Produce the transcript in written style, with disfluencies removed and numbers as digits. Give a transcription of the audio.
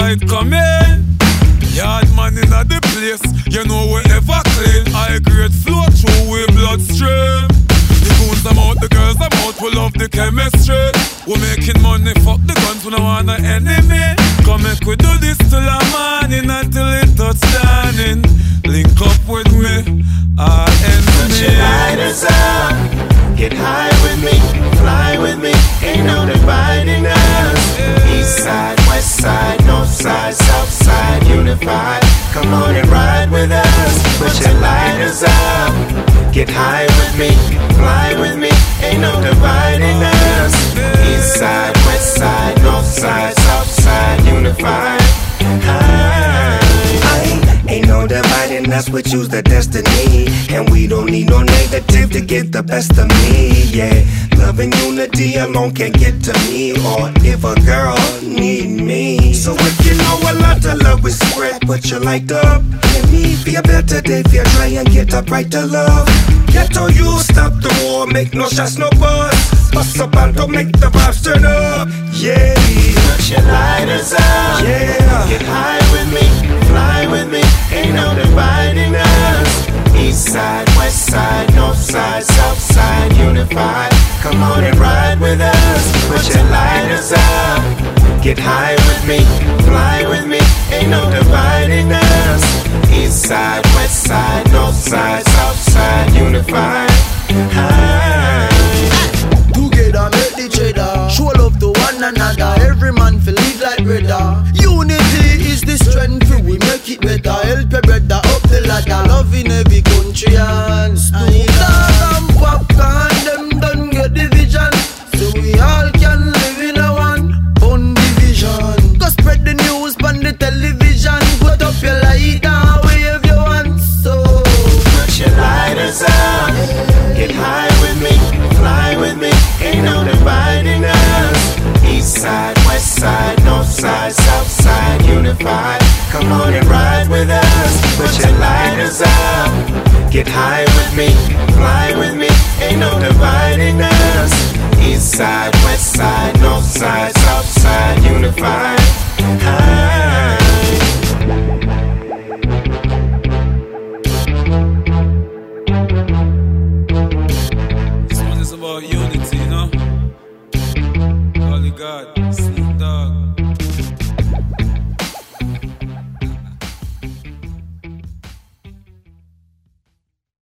light come in. Yard man in the place, you know we ever clean. High grade flow through we bloodstream. The goons I'm out, the girls I'm out, we love the chemistry. We making money, fuck the guns, we don't want no enemy. Come make we do this till the morning until it touch standing. Link up with me, all ends me. Put your lighters up, get high with me, fly with me. Ain't no dividing us. East side, west side, north side, south side, unified. Come on and ride with us. Put your lighters up, get high with me, fly with me. Ain't no dividing us. East side, west side, north side, south side, unified. Ain't no dividing us, we choose the destiny. And we don't need no negative to get the best of me, yeah. Love and unity alone can't get to me. Or if a girl need me. So if you know a lot of love we spread, put your light up. Let me feel better day, feel try and get up right to love. Ghetto you stop the war, make no shots, no buzz. Bust up and don't make the vibes turn up, yeah. Put your lighters up, yeah. Get high with me, fly with me. Ain't no dividing us. East side, west side, north side, south side, unified. Come on and ride with us. Put your lighters up. Get high with me, fly with me. Ain't no dividing us. East side, west side, north side, south side, unified. Together make the cheddar. Show love to one another. Every man feel live like brother. Unity is the strength, we make it better. Help your brother up the ladder. Love in every country and Snoop Dogg and Popcorn, them done get the vision. So we all can live in a one division. Go spread the news on the television. Put up your light and wave your hands. So put your lighters up. Get high with me, fly with me. Ain't no dividing us. East side, west side, north side, south side, unified. Come on and ride with us. Put your lighters up. Get high with me, fly with me. Ain't no dividing us. East side, west side, north side, south side, unified. This one is about unity, you know? Holy God.